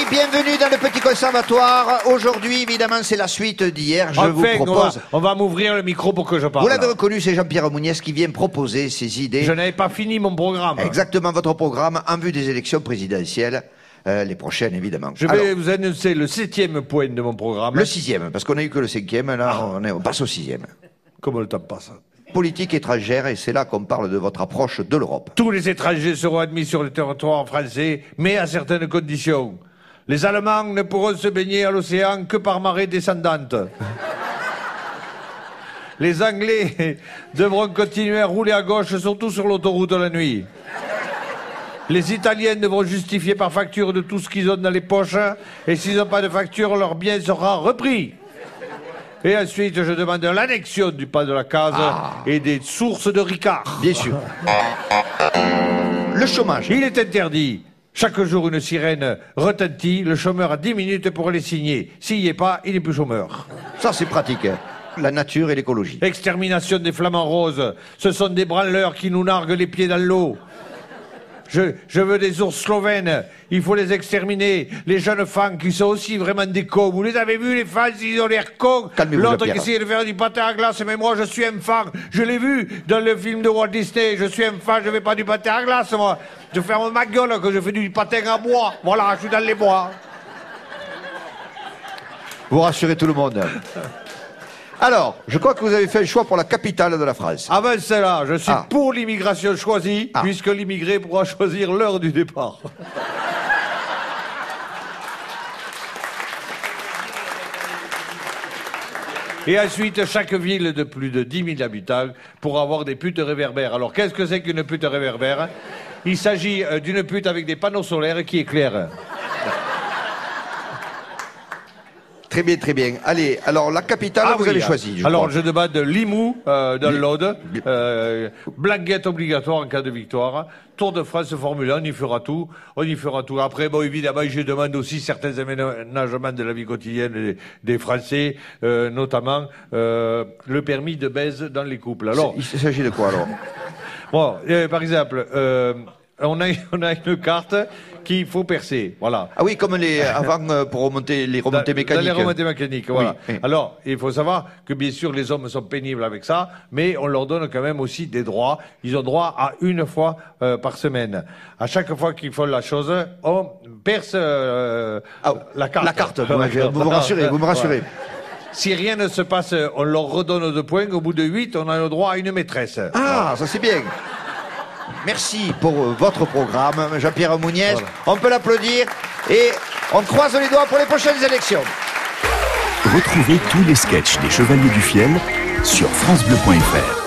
bienvenue dans le Petit Conservatoire. Aujourd'hui, évidemment, c'est la suite d'hier. Je vous propose... On va m'ouvrir le micro pour que je parle. Vous l'avez reconnu, c'est Jean-Pierre Mouniès qui vient proposer ses idées. Je n'avais pas fini mon programme. Exactement, votre programme en vue des élections présidentielles. Les prochaines, évidemment. Je vais vous annoncer le 7e point de mon programme. Le 6e, parce qu'on n'a eu que le 5e, là, on passe au 6e. Comment le temps passe? Politique étrangère, et c'est là qu'on parle de votre approche de l'Europe. Tous les étrangers seront admis sur le territoire français, mais à certaines conditions. Les Allemands ne pourront se baigner à l'océan que par marée descendante. Les Anglais devront continuer à rouler à gauche, surtout sur l'autoroute la nuit. Les Italiens devront justifier par facture de tout ce qu'ils ont dans les poches, et s'ils n'ont pas de facture, leur bien sera repris. Et ensuite, je demande l'annexion du pas de la case et des sources de Ricard. Bien sûr. Le chômage. Il est interdit. Chaque jour, une sirène retentit. Le chômeur a 10 minutes pour les signer. S'il n'y est pas, il n'est plus chômeur. Ça, c'est pratique. La nature et l'écologie. Extermination des flamants roses. Ce sont des branleurs qui nous narguent les pieds dans l'eau. Je veux des ours slovènes, il faut les exterminer. Les jeunes fans qui sont aussi vraiment des cons. Vous les avez vus, les fans, ils ont l'air cons. L'autre qui essayait de faire du patin à glace, mais moi je suis un fan. Je l'ai vu dans le film de Walt Disney. Je suis un fan, je fais pas du patin à glace, moi. Je ferme ma gueule que je fais du patin à bois. Voilà, je suis dans les bois. Vous rassurez tout le monde. Alors, je crois que vous avez fait le choix pour la capitale de la France. Avant cela, je suis pour l'immigration choisie, puisque l'immigré pourra choisir l'heure du départ. Et ensuite, chaque ville de plus de 10 000 habitants pourra avoir des putes réverbères. Alors, qu'est-ce que c'est qu'une pute réverbère? Il s'agit d'une pute avec des panneaux solaires qui éclairent. Très bien, très bien. Allez, alors la capitale, vous avez choisi. Alors, je demande Limoux, dans l'Aude, blanquette obligatoire en cas de victoire. Tour de France Formule 1, on y fera tout. On y fera tout. Après, bon, évidemment, je demande aussi certains aménagements de la vie quotidienne des Français, notamment le permis de baise dans les couples. Alors, il s'agit de quoi, alors? Bon, par exemple, on a une carte qu'il faut percer, voilà. Ah oui, comme avant pour remonter les remontées mécaniques. Dans les remontées mécaniques, voilà. Oui. Alors, il faut savoir que bien sûr les hommes sont pénibles avec ça, mais on leur donne quand même aussi des droits. Ils ont droit à une fois par semaine. À chaque fois qu'ils font la chose, on perce la carte. La carte, vous me rassurez, vous me rassurez. Voilà. Si rien ne se passe, on leur redonne 2 points. Au bout de 8, on a le droit à une maîtresse. Ah, ça c'est bien. Merci pour votre programme, Jean-Pierre Mouniès. Voilà. On peut l'applaudir et on croise les doigts pour les prochaines élections. Retrouvez tous les sketchs des Chevaliers du Fiel sur francebleu.fr.